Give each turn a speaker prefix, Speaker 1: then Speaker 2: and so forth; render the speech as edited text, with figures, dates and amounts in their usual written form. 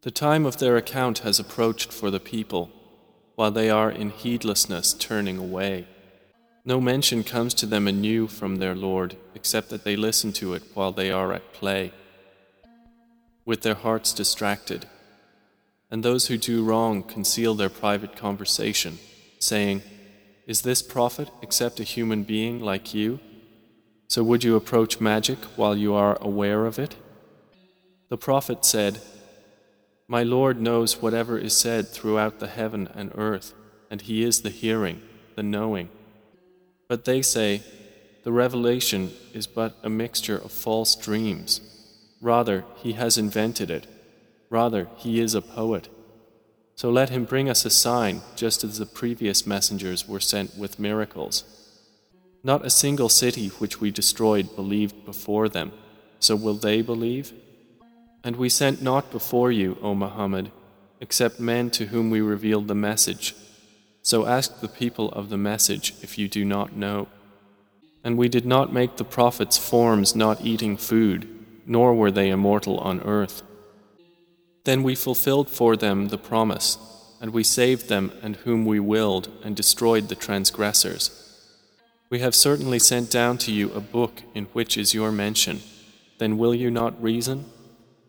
Speaker 1: The time of their account has approached for the people, while they are in heedlessness turning away. No mention comes to them anew from their Lord, except that they listen to it while they are at play, with their hearts distracted. And those who do wrong conceal their private conversation, saying, "Is this prophet except a human being like you? So would you approach magic while you are aware of it?" The prophet said, "My Lord knows whatever is said throughout the heaven and earth, and He is the hearing, the knowing." But they say, "The revelation is but a mixture of false dreams. Rather, he has invented it. Rather, he is a poet. So let him bring us a sign, just as the previous messengers were sent with miracles. Not a single city which we destroyed believed before them, so will they believe? And we sent not before you, O Muhammad, except men to whom we revealed the message. So ask the people of the message if you do not know. And we did not make the prophets forms not eating food, nor were they immortal on earth. Then we fulfilled for them the promise, and we saved them and whom we willed and destroyed the transgressors. We have certainly sent down to you a book in which is your mention. Then will you not reason?